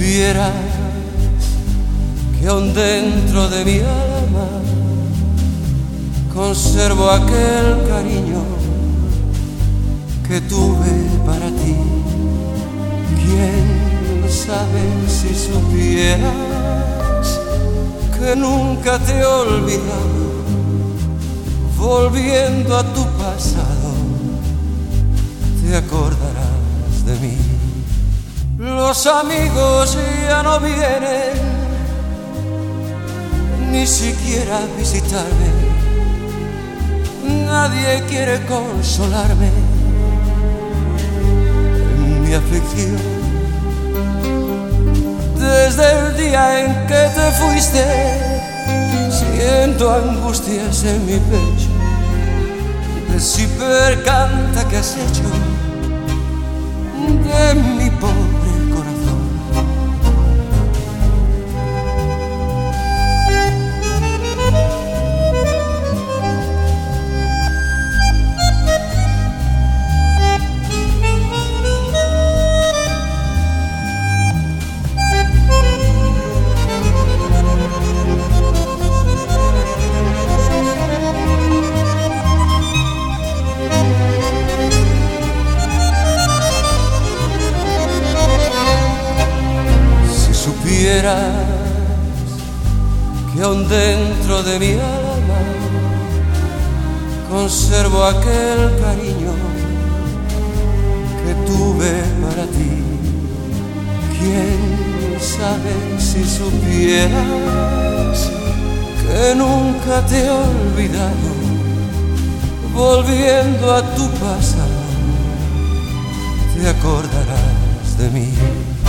supieras que aún dentro de mi alma conservo aquel cariño que tuve para ti. ¿Quién sabe si supieras que nunca te he olvidado? Volviendo a tu pasado, te acordarás de mí. Los amigos ya no vienen ni siquiera a visitarme. Nadie quiere consolarme en mi aflicción. Desde el día en que te fuiste, siento angustias en mi pecho. Si percanta que has hecho de mi pobre corazón. Que aún dentro de mi alma conservo aquel cariño que tuve para ti. ¿Quién sabe si supieras que nunca te he olvidado? Volviendo a tu pasado, te acordarás de mí.